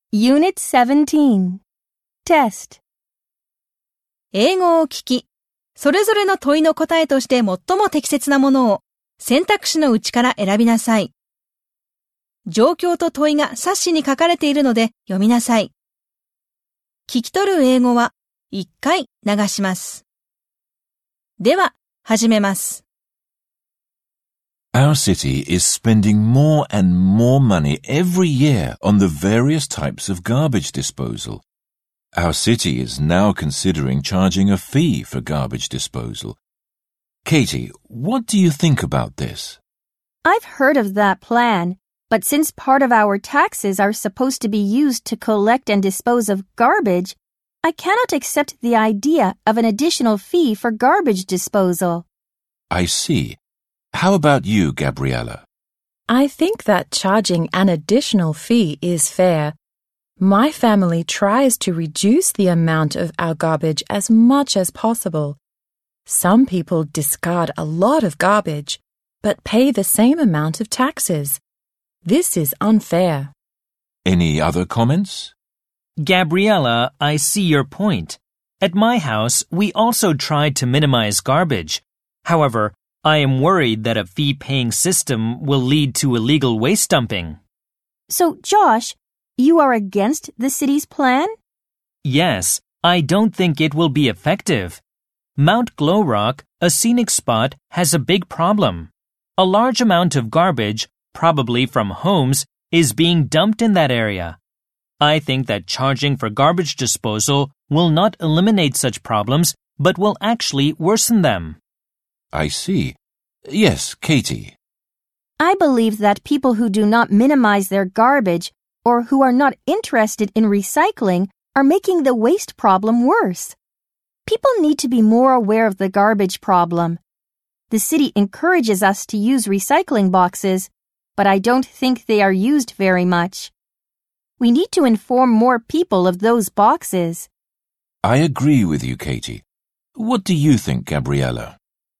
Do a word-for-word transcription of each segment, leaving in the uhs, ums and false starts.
Unit seventeen. Test. 英語を聞き、それぞれの問いの答えとして最も適切なものを選択肢のうちから選びなさい。状況と問いが冊子に書かれているので読みなさい。聞き取る英語はいっかい流します。では、始めます。 Our city is spending more and more money every year on the various types of garbage disposal. Our city is now considering charging a fee for garbage disposal. Katie, what do you think about this? I've heard of that plan, but since part of our taxes are supposed to be used to collect and dispose of garbage, I cannot accept the idea of an additional fee for garbage disposal. I see. How about you, Gabriella? I think that charging an additional fee is fair. My family tries to reduce the amount of our garbage as much as possible. Some people discard a lot of garbage, but pay the same amount of taxes. This is unfair. Any other comments? Gabriella, I see your point. At my house, we also tried to minimize garbage. However, I am worried that a fee-paying system will lead to illegal waste dumping. So, Josh, you are against the city's plan? Yes, I don't think it will be effective. Mount Glowrock, a scenic spot, has a big problem. A large amount of garbage, probably from homes, is being dumped in that area. I think that charging for garbage disposal will not eliminate such problems, but will actually worsen them. I see. Yes, Katie. I believe that people who do not minimize their garbage or who are not interested in recycling are making the waste problem worse. People need to be more aware of the garbage problem. The city encourages us to use recycling boxes, but I don't think they are used very much. We need to inform more people of those boxes. I agree with you, Katie. What do you think, Gabriella?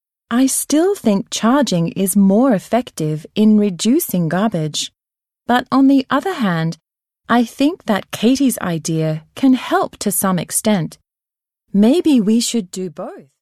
I still think charging is more effective in reducing garbage. But on the other hand, I think that Katie's idea can help to some extent. Maybe we should do both.